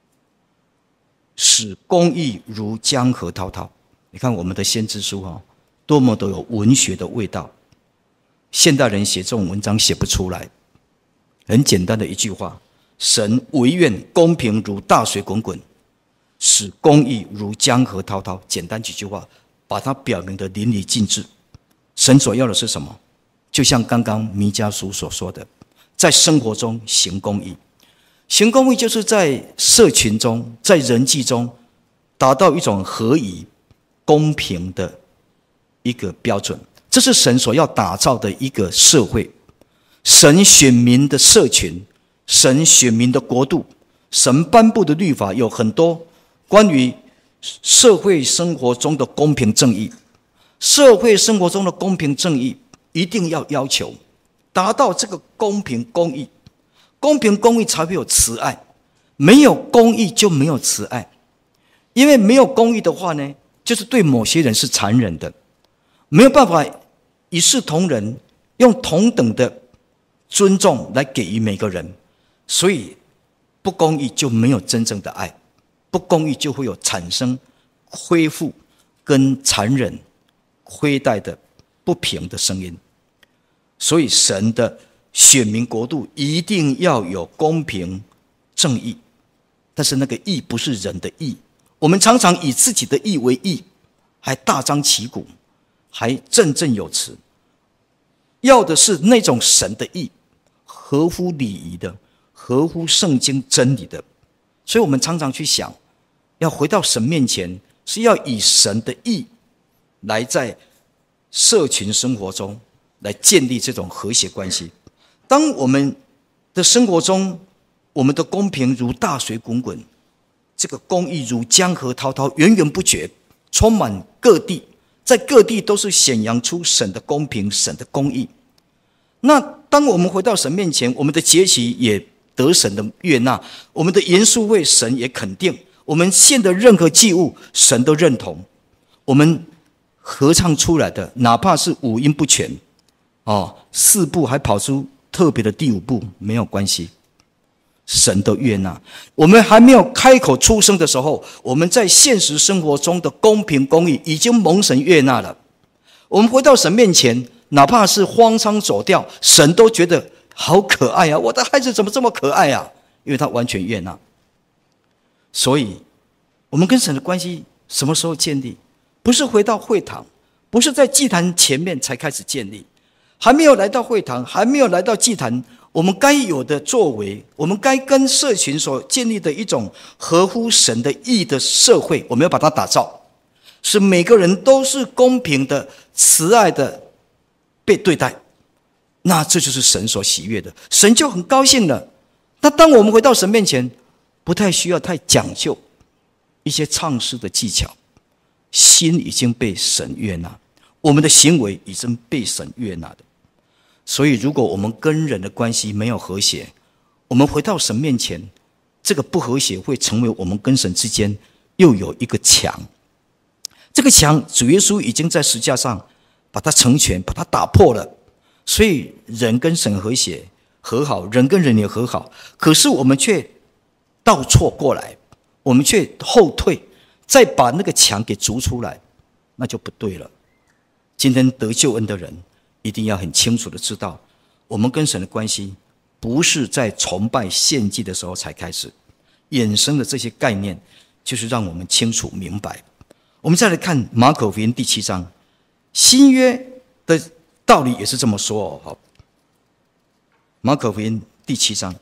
使公义如江河滔滔。你看我们的先知书哈，多么都有文学的味道。现代人写这种文章写不出来，很简单的一句话：神惟愿公平如大水滚滚，使公义如江河滔滔。简单几句话，把它表明的淋漓尽致。神所要的是什么？就像刚刚弥迦书所说的，在生活中行公义。行公义就是在社群中，在人际中达到一种合宜、公平的一个标准。这是神所要打造的一个社会，神选民的社群，神选民的国度。神颁布的律法有很多关于社会生活中的公平正义。社会生活中的公平正义一定要要求达到这个公平公义，公平公义才会有慈爱，没有公义就没有慈爱。因为没有公义的话呢，就是对某些人是残忍的，没有办法一视同仁，用同等的尊重来给予每个人。所以不公义就没有真正的爱，不公义就会有产生恢复跟残忍亏待的不平的声音。所以神的选民国度一定要有公平正义，但是那个义不是人的义。我们常常以自己的义为义，还大张旗鼓，还振振有词。要的是那种神的义，合乎礼仪的，合乎圣经真理的。所以我们常常去想，要回到神面前，是要以神的义来在社群生活中来建立这种和谐关系。当我们的生活中，我们的公平如大水滚滚，这个公义如江河滔滔，源源不绝，充满各地，在各地都是显扬出神的公平，神的公义。那当我们回到神面前，我们的节期也得神的悦纳，我们的严肃会神也肯定，我们献的任何祭物神都认同，我们合唱出来的哪怕是五音不全哦，四部还跑出特别的第五部，没有关系，神都悦纳。我们还没有开口出声的时候，我们在现实生活中的公平公义已经蒙神悦纳了。我们回到神面前，哪怕是荒腔走调，神都觉得好可爱啊，我的孩子怎么这么可爱啊？因为他完全悦纳。所以我们跟神的关系什么时候建立？不是回到会堂，不是在祭坛前面才开始建立，还没有来到会堂，还没有来到祭坛，我们该有的作为，我们该跟社群所建立的一种合乎神的义的社会，我们要把它打造，使每个人都是公平的、慈爱的被对待。那这就是神所喜悦的，神就很高兴了。那当我们回到神面前，不太需要太讲究一些唱诗的技巧，心已经被神悦纳，我们的行为已经被神悦纳的。所以如果我们跟人的关系没有和谐，我们回到神面前，这个不和谐会成为我们跟神之间又有一个墙。这个墙主耶稣已经在十字架上把它成全，把它打破了。所以人跟神和谐和好，人跟人也和好，可是我们却倒错过来，我们却后退，再把那个墙给筑出来，那就不对了。今天得救恩的人一定要很清楚的知道，我们跟神的关系不是在崇拜献祭的时候才开始，衍生的这些概念就是让我们清楚明白。我们再来看马可福音第七章，新约的道理也是这么说哦。马可福音第七章，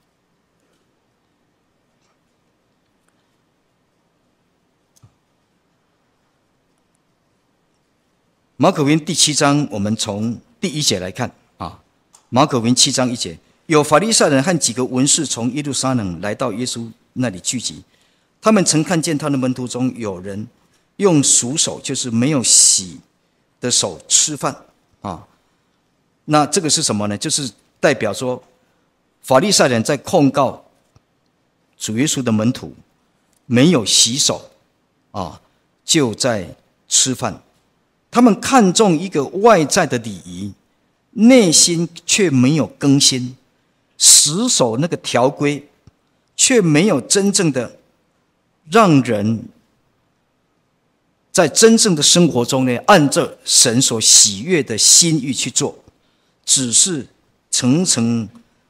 马可福音第七章，我们从第一节来看啊。马可福音七章一节，有法利赛人和几个文士从耶路撒冷来到耶稣那里聚集，他们曾看见他的门徒中有人用熟手，就是没有洗的手吃饭啊。那这个是什么呢？就是代表说法利赛人在控告主耶稣的门徒没有洗手啊，就在吃饭。他们看重一个外在的礼仪，内心却没有更新，死守那个条规，却没有真正的让人在真正的生活中呢，按照神所喜悦的心意去做，只是层层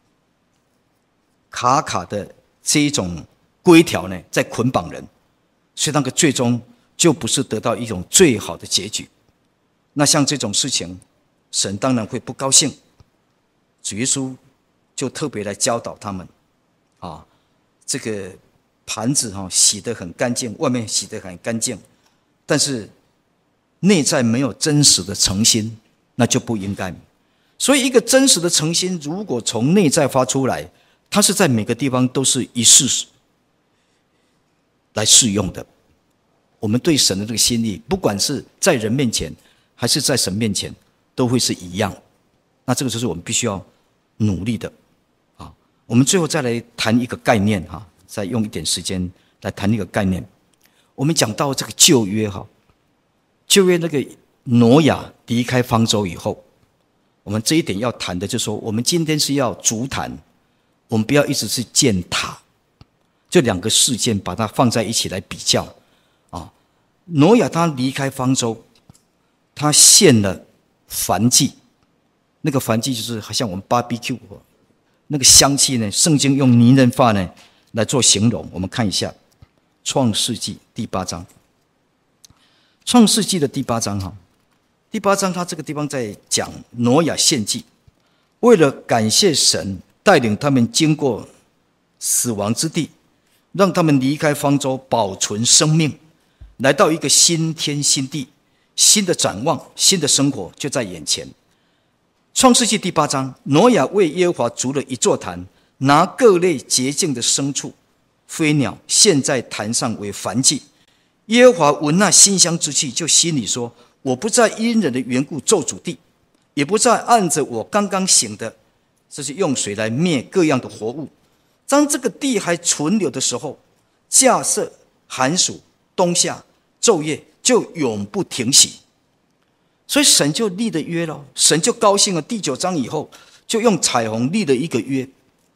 卡卡的这一种规条呢，在捆绑人，所以那个最终就不是得到一种最好的结局。那像这种事情，神当然会不高兴。主耶稣就特别来教导他们，啊，这个盘子哈洗得很干净，外面洗得很干净，但是内在没有真实的诚心，那就不应该。所以，一个真实的诚心，如果从内在发出来，它是在每个地方都是一试来适用的。我们对神的这个心意，不管是在人面前，还是在神面前，都会是一样。那这个就是我们必须要努力的啊。我们最后再来谈一个概念哈，再用一点时间来谈一个概念。我们讲到这个旧约哈，旧约那个挪亚离开方舟以后，我们这一点要谈的就是说，我们今天是要足坛，我们不要一直是建塔，这两个事件把它放在一起来比较啊。挪亚他离开方舟，他献了燔祭，那个燔祭就是好像我们 B B Q 那个香气呢，圣经用拟人法呢来做形容。我们看一下创世纪第八章，创世纪的第八章哈，第八章他这个地方在讲挪亚献祭，为了感谢神带领他们经过死亡之地，让他们离开方舟，保存生命，来到一个新天新地，新的展望，新的生活就在眼前。创世纪第八章，挪亚为耶和华筑了一座坛，拿各类洁净的牲畜、飞鸟献在坛上为燔祭。耶和华闻那馨香之气，就心里说：我不再因人的缘故咒诅地，也不再按着我刚刚行的，这是用水来灭各样的活物。当这个地还存留的时候，架设寒暑冬夏昼夜就永不停息。所以神就立了约了，神就高兴了。第九章以后，就用彩虹立了一个约。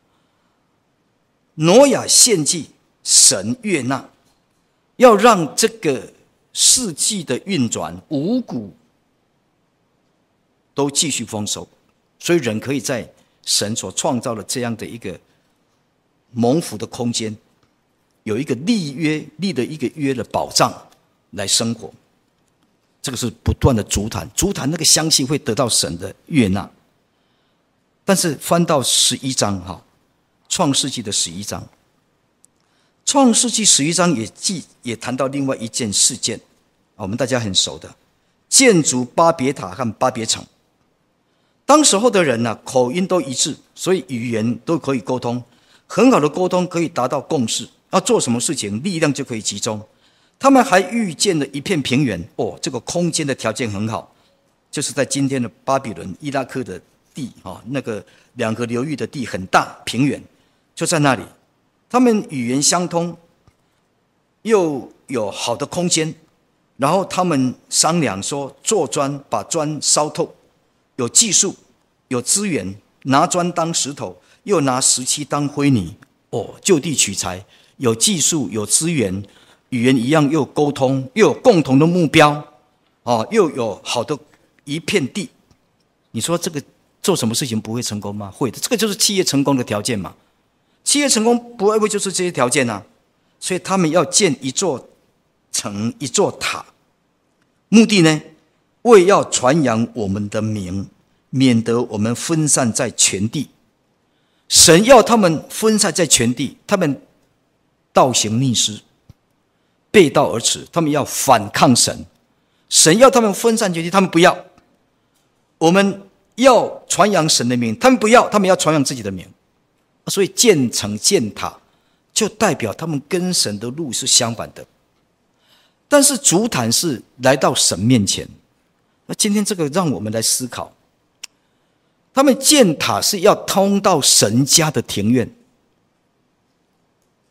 挪亚献祭，神悦纳，要让这个世纪的运转，五谷都继续丰收，所以人可以在神所创造的这样的一个蒙福的空间，有一个立约立的一个约的保障来生活。这个是不断的足坛，足坛那个香气会得到神的悦纳。但是翻到十一章哈，创世纪的十一章，创世纪十一章也记也谈到另外一件事件，我们大家很熟的，建筑巴别塔和巴别城。当时候的人呢、啊，口音都一致，所以语言都可以沟通，很好的沟通可以达到共识，要做什么事情，力量就可以集中。他们还遇见了一片平原，哦，这个空间的条件很好，就是在今天的巴比伦、伊拉克的地啊，那个两个流域的地很大，平原就在那里。他们语言相通，又有好的空间，然后他们商量说，做砖，把砖烧透，有技术，有资源，拿砖当石头，又拿石漆当灰泥，哦，就地取材，有技术，有资源。语言一样，又有沟通，又有共同的目标，哦，又有好的一片地。你说这个做什么事情不会成功吗？会的，这个就是企业成功的条件嘛。企业成功不外乎就是这些条件啊。所以他们要建一座城，一座塔，目的呢，为要传扬我们的名，免得我们分散在全地。神要他们分散在全地，他们倒行逆施，背道而驰，他们要反抗神。神要他们分散全地，他们不要。我们要传扬神的名，他们不要，他们要传扬自己的名。所以建城建塔就代表他们跟神的路是相反的。但是足坛是来到神面前。那今天这个让我们来思考，他们建塔是要通到神家的庭院，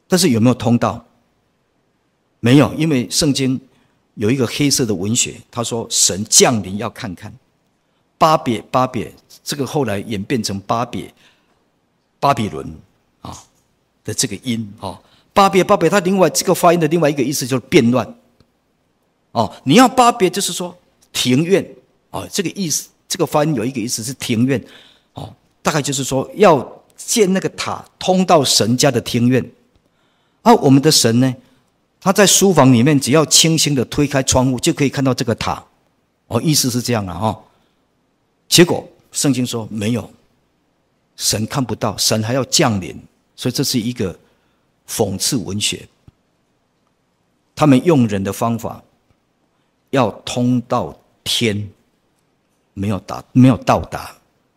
但是有没有通道？没有，因为圣经有一个黑色的文学，他说神降临要看看。巴别巴别，这个后来演变成巴别巴比伦啊的这个音啊，巴别巴别，它另外这个发音的另外一个意思就是变乱哦。你要巴别就是说庭院哦，这个意思，这个发音有一个意思是庭院哦，大概就是说要建那个塔通到神家的庭院。而、啊、我们的神呢，他在书房里面，只要轻轻的推开窗户就可以看到这个塔哦，意思是这样啊哦。结果圣经说没有，神看不到，神还要降临，所以这是一个讽刺文学。他们用人的方法要通到天，没有达，没有到达。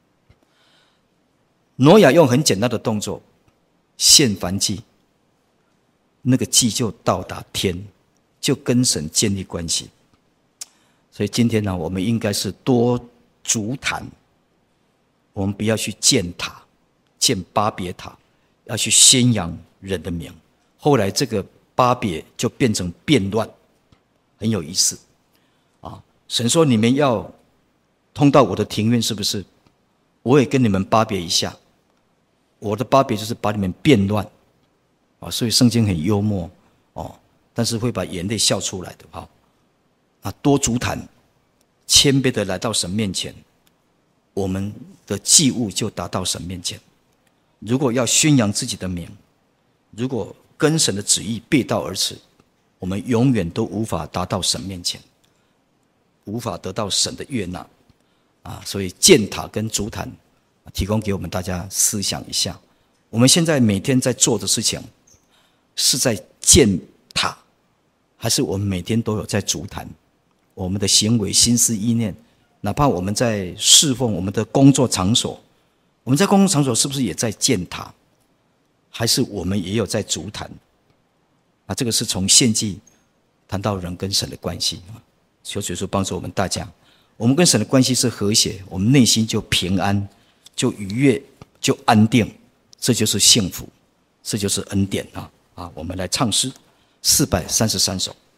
挪亚用很简单的动作献燔祭，那个祭就到达天，就跟神建立关系。所以今天呢，我们应该是多足坛，我们不要去建塔，建巴别塔，要去宣扬人的名。后来这个巴别就变成变乱，很有意思啊！神说你们要通到我的庭院，是不是？我也跟你们巴别一下，我的巴别就是把你们变乱啊！所以圣经很幽默哦，但是会把眼泪笑出来的哈啊！多足坛，谦卑的来到神面前，我们的祭物就达到神面前。如果要宣扬自己的名，如果跟神的旨意背道而驰，我们永远都无法达到神面前，无法得到神的悦纳啊！所以建塔跟足坛提供给我们大家思想一下，我们现在每天在做的事情是在建塔，还是我们每天都有在足坛？我们的行为、心思、意念，哪怕我们在侍奉我们的工作场所，我们在工作场所是不是也在建塔？还是我们也有在足坛？啊，这个是从献祭谈到人跟神的关系。求主耶稣帮助我们大家，我们跟神的关系是和谐，我们内心就平安，就愉悦，就安定，这就是幸福，这就是恩典啊！啊，我们来唱诗四百三十三首。